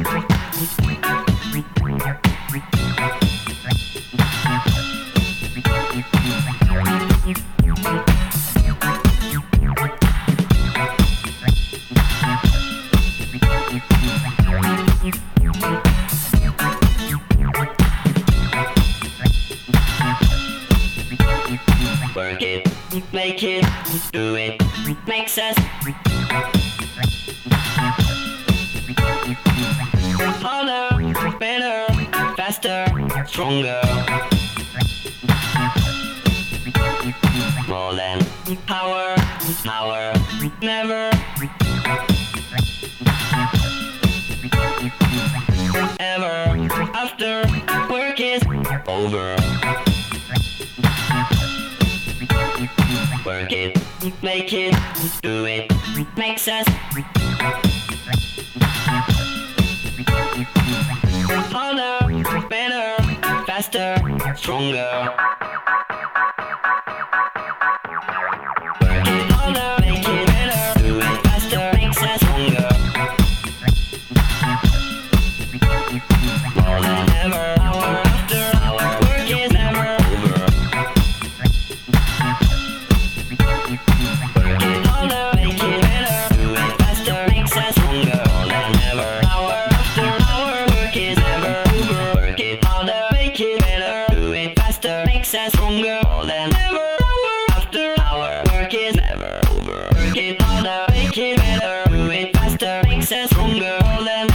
Work it, make it, do it, makes us harder, better, faster, stronger. More than power, power, never, ever, after work is over. Work it, make it, do it, makes us harder, better, faster, stronger. Work it harder, make it better, do it faster, makes us stronger. More than ever, hour after hour, work is never over. Work it harder, make it better, do it faster, makes us stronger. More than ever, hour after hour, work is never over. Work it harder, make it better, do it faster, makes us stronger. More than ever, hour after hour, work is never over. Work it harder, make it better, do it faster, makes us stronger. More than